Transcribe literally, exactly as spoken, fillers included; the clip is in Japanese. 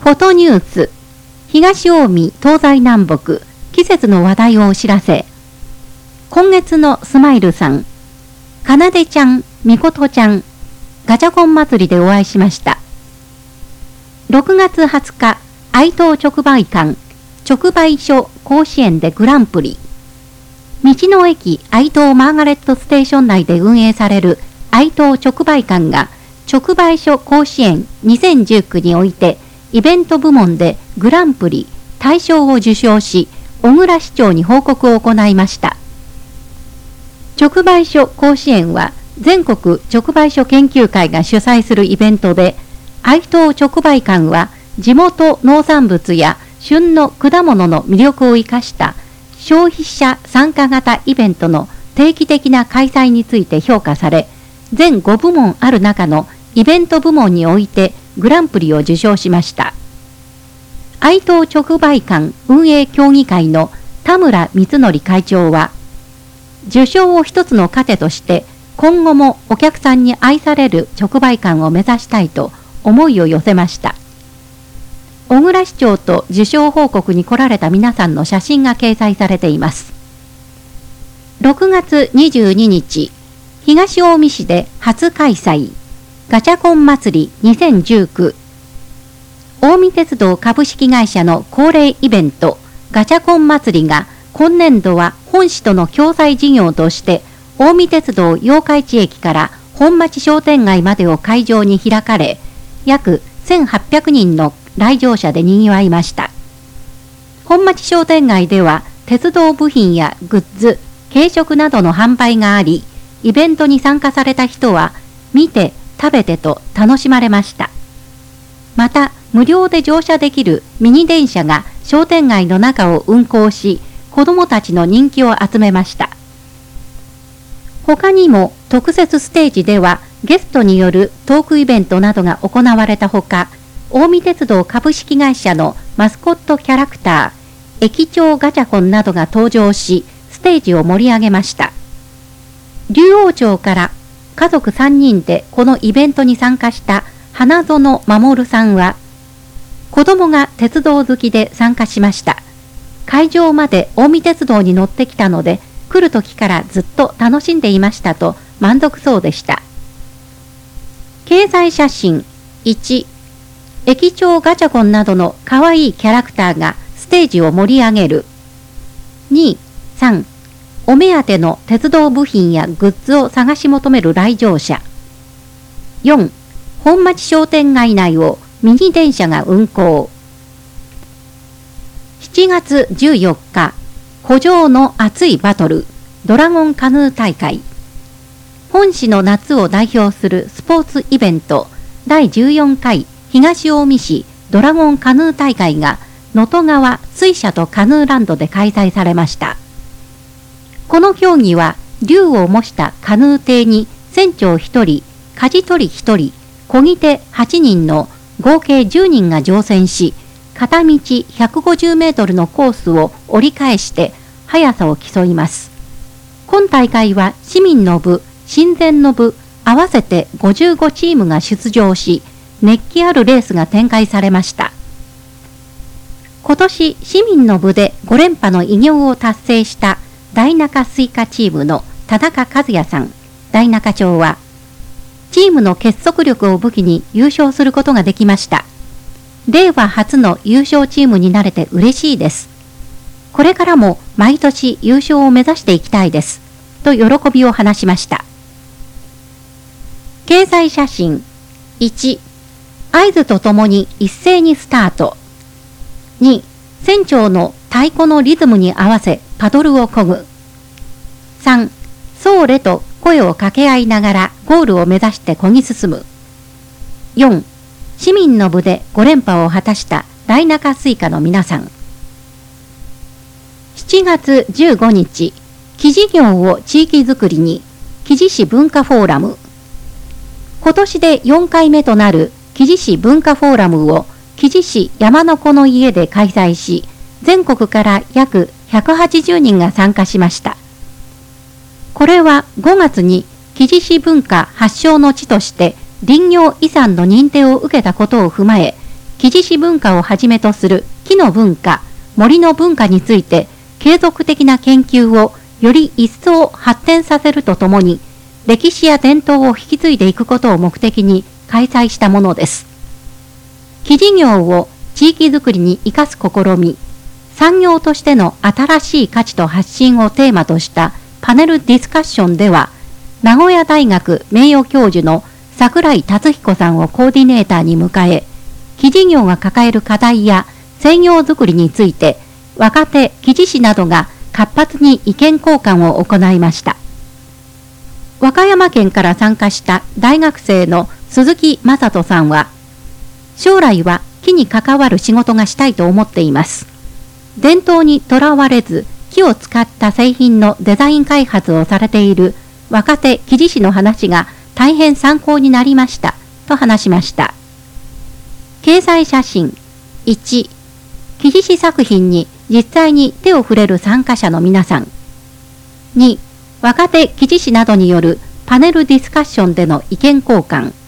フォトニュース、東近江東西南北、季節の話題をお知らせ。今月のスマイルさん、かなでちゃん、みことちゃん、ガチャコン祭りでお会いしました。ろくがつはつか、愛東直売館、直売所甲子園でグランプリ。道の駅愛東マーガレットステーション内で運営される愛東直売館が直売所甲子園にせんじゅうきゅうにおいてイベント部門でグランプリ大賞を受賞し、小倉市長に報告を行いました。直売所甲子園は全国直売所研究会が主催するイベントで、愛東直売館は地元農産物や旬の果物の魅力を生かした消費者参加型イベントの定期的な開催について評価され、全ごぶもんある中のイベント部門においてグランプリを受賞しました。愛東直売館運営協議会の田村光則会長は、受賞を一つの糧として今後もお客さんに愛される直売館を目指したいと思いを寄せました。小倉市長と受賞報告に来られた皆さんの写真が掲載されています。ろくがつにじゅうににち、東近江市で初開催、ガチャコン祭りにせんじゅうきゅう。近江鉄道株式会社の恒例イベント、ガチャコン祭りが今年度は本市との共催事業として、近江鉄道八日市駅から本町商店街までを会場に開かれ、約せんはっぴゃくにんの来場者で賑わいました。本町商店街では鉄道部品やグッズ、軽食などの販売があり、イベントに参加された人は見て食べてと楽しまれました。また無料で乗車できるミニ電車が商店街の中を運行し、子どもたちの人気を集めました。他にも特設ステージではゲストによるトークイベントなどが行われたほか、近江鉄道株式会社のマスコットキャラクター、駅長ガチャコンなどが登場し、ステージを盛り上げました。竜王町から家族さんにんでこのイベントに参加した花園守さんは、子供が鉄道好きで参加しました。会場まで近江鉄道に乗ってきたので、来る時からずっと楽しんでいましたと満足そうでした。経済写真いち、駅長ガチャコンなどの可愛いキャラクターがステージを盛り上げる。に、さん、お目当ての鉄道部品やグッズを探し求める来場者。よん、本町商店街内をミニ電車が運行。しちがつじゅうよっか、湖上の熱いバトル、ドラゴンカヌー大会。本市の夏を代表するスポーツイベント、だいじゅうよんかい東近江市ドラゴンカヌー大会が能登川水車とカヌーランドで開催されました。この競技は竜を模したカヌー艇に船長ひとり、舵取りひとり、漕ぎ手はちにんの合計じゅうにんが乗船し、片道ひゃくごじゅうメートルのコースを折り返して速さを競います。今大会は市民の部、親善の部、合わせてごじゅうごチームが出場し、熱気あるレースが展開されました。今年市民の部でごれんぱの偉業を達成した大中スイカチームの田中和也さん、大中長は、チームの結束力を武器に優勝することができました。令和初の優勝チームになれて嬉しいです。これからも毎年優勝を目指していきたいです。と喜びを話しました。経済写真いち、合図とともに一斉にスタート。に、船長の太鼓のリズムに合わせパドルを漕ぐ。さん、ソーレと声を掛け合いながらゴールを目指して漕ぎ進む。よん、市民の部でごれんぱを果たした大中スイカの皆さん。しちがつじゅうごにち、生地業を地域づくりに、生地市文化フォーラム。今年でよんかいめとなる生地市文化フォーラムを生地市山の子の家で開催し、全国から約ひゃくはちじゅうにんが参加しました。これはごがつに生地市文化発祥の地として林業遺産の認定を受けたことを踏まえ、 木地師文化をはじめとする木の文化、森の文化について継続的な研究をより一層発展させるとともに、歴史や伝統を引き継いでいくことを目的に開催したものです。木事業を地域づくりに生かす試み、産業としての新しい価値と発信をテーマとしたパネルディスカッションでは、名古屋大学名誉教授の櫻井達彦さんをコーディネーターに迎え、木事業が抱える課題や製業づくりについて、若手木地師などが活発に意見交換を行いました。和歌山県から参加した大学生の鈴木正人さんは、将来は木に関わる仕事がしたいと思っています。伝統にとらわれず、木を使った製品のデザイン開発をされている若手木地師の話が大変参考になりましたと話しました。掲載写真いち、木地師作品に実際に手を触れる参加者の皆さん。に、若手木地師などによるパネルディスカッションでの意見交換。